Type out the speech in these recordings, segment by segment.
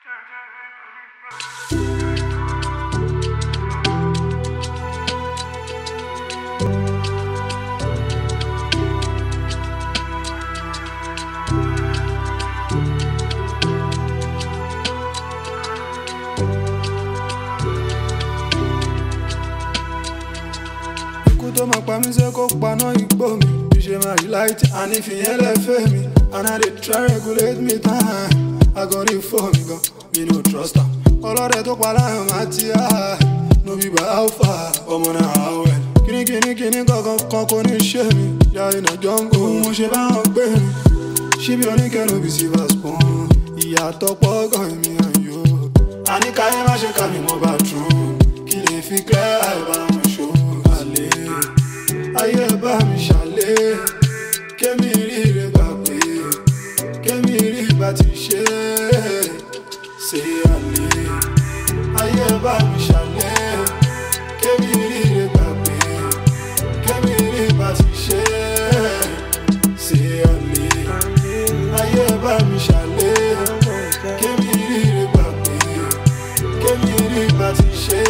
tó máa pa mí ṣe kó paná igbó mi bí ṣe máa rí láìtì àní fìyẹn lẹ́fẹ̀ẹ́ mi and I dey try regulate me time I go rí fóònù gan mi no trust am ọlọ́dẹ tó pa láyọ̀ máa ti á no be by how far ọmọ náà how well kíní kankan kan kò ní ṣe mi ya iná jọ́ngò mo ṣe bá wọn gbé mi ṣíbi oníkẹ́nu bí silver spoon ìyàtọ̀ pọ̀ gan mi àyò àníkàyé má ṣe ká mi mọ́ bathroom kí lè fi clear àìbá wọn ṣó ayé bá mi ṣàlẹ̀ kémi rí rẹ̀ gbà pé kémi rí bá ti ṣe àlè ayé bá mi ṣàlẹ̀ kémi rí rẹ̀ gbà pé kémi rí bá ti ṣe àlè ayé bá mi ṣàlẹ̀ kémi rí rẹ̀ gbà pé kémi rí bá ti ṣe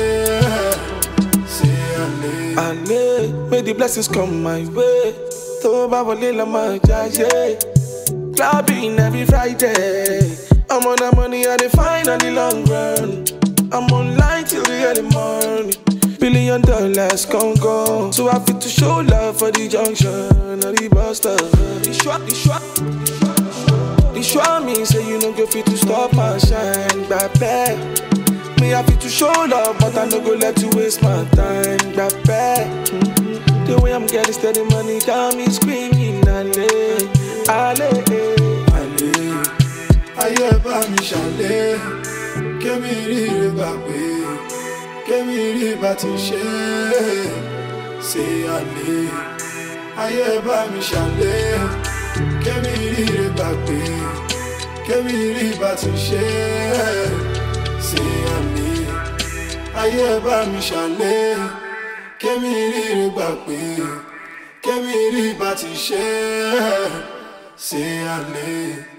àlè. May the blessings come my way. So bawole la ma jaye. Clubbing every Friday. I'm on that money I dey find on the long run. I'm online till the early morning. $1 billion go. So I fit to show love for the junction or the bus stop. The show me say you no go fit to stop my shine, baby. Me happy to show love, but I no go let you waste my time, baby. The way I'm getting steady money got me screaming, ale, ale, ale. Ayé bá mi ṣàlẹ̀, kémi rí rẹ̀ gbà pé, kémi rí bá ti ṣe àlè. Ayé bá mi ṣàlẹ̀, kémi rí rẹ̀ gbà pé, kémi rí bá ti ṣe àlè. Ayé bá mi ṣàlẹ̀, kémi rí rẹ̀ gbà pé, kémi rí bá ti ṣe àlè.